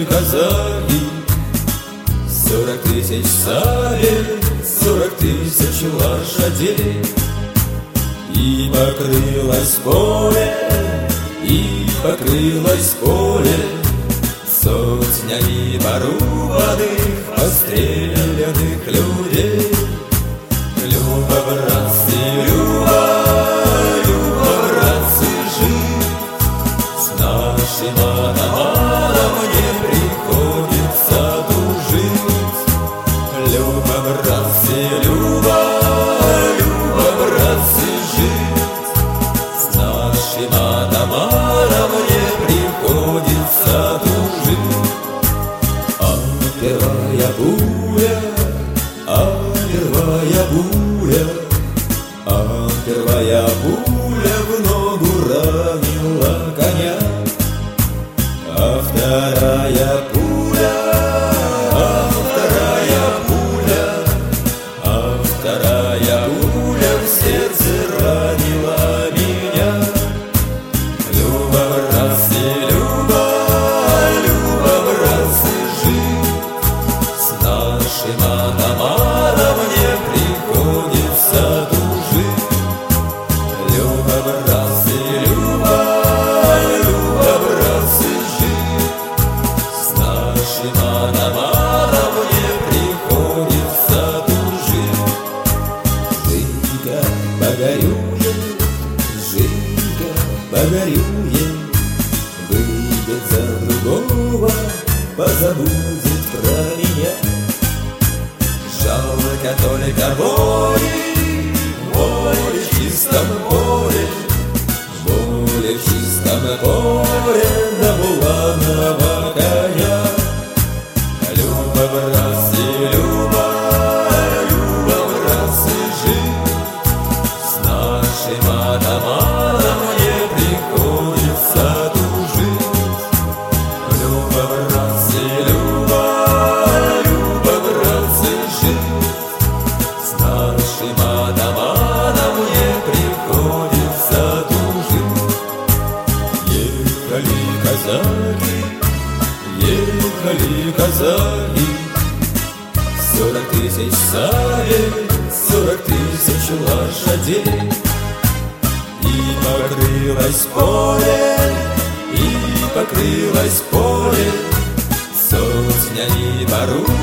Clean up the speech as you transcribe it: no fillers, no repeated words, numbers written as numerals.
казаки, 40 тысяч сабель, 40 тысяч лошадей. И покрылось поле, и покрылось поле сотнями порубанных, постреленных людей. Люба, братцы, Люба, Люба, братцы, жить с нашим атаманом не приходится тужить. Люба, братцы, Люба, Люба, братцы, жить с нашим атаманом не приходится тужить. А первая пуля, а первая пуля, а первая пуля в ногу ранила коня. А вторая пуля, а вторая пуля, а вторая пуля в сердце ранила меня. Люба, братцы, Люба, Люба, братцы, жить с нашим атаманом не приходится тужить. Люба, братцы, Люба, Люба, братцы, жить с нашим атаманом не приходится тужить. Жинка погорюет, Жинка погорюет, выйдет за другого, позабудет про меня. Жалко только воли, воли в чистом поле, воли в чистом поле да буланого коня. Люба, братцы, Люба, Люба, братцы, жить с нашим атаманом не приходится тужить. Люба, братцы, Люба, Люба, братцы, жить с нашим атаманом не приходится тужить. Ехали казаки, ехали казаки, 40 тысяч сабель, 40 тысяч лошадей. И покрылось поле, и покрылось поле сотнями порубанных,